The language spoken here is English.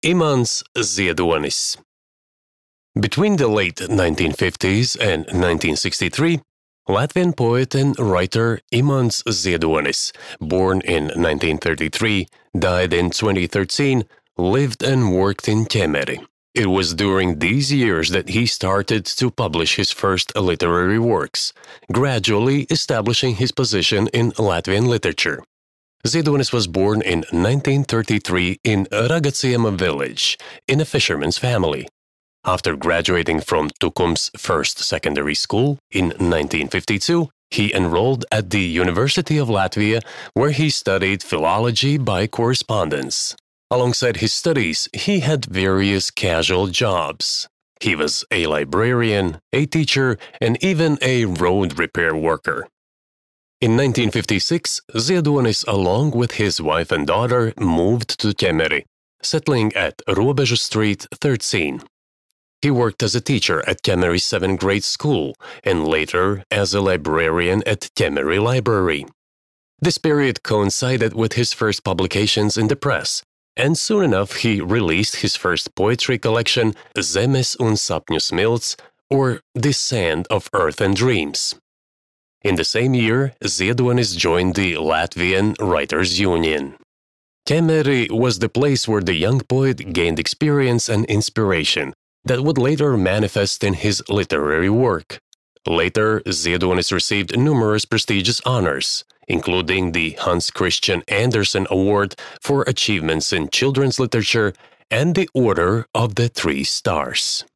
Imants Ziedonis. Between the late 1950s and 1963, Latvian poet and writer Imants Ziedonis, born in 1933, died in 2013, lived and worked in Ķemeri. It was during these years that he started to publish his first literary works, gradually establishing his position in Latvian literature. Ziedonis was born in 1933 in Ragaciema village, in a fisherman's family. After graduating from Tukums First Secondary School in 1952, he enrolled at the University of Latvia, where he studied philology by correspondence. Alongside his studies, he had various casual jobs. He was a librarian, a teacher, and even a road repair worker. In 1956, Ziedonis, along with his wife and daughter, moved to Ķemeri, settling at Robežu Street 13. He worked as a teacher at Ķemeri 7th grade school and later as a librarian at Ķemeri Library. This period coincided with his first publications in the press, and soon enough he released his first poetry collection, Zemes un sapņu smilts, or The Sand of Earth and Dreams. In the same year, Ziedonis joined the Latvian Writers' Union. Ķemeri was the place where the young poet gained experience and inspiration that would later manifest in his literary work. Later, Ziedonis received numerous prestigious honors, including the Hans Christian Andersen Award for Achievements in Children's Literature and the Order of the Three Stars.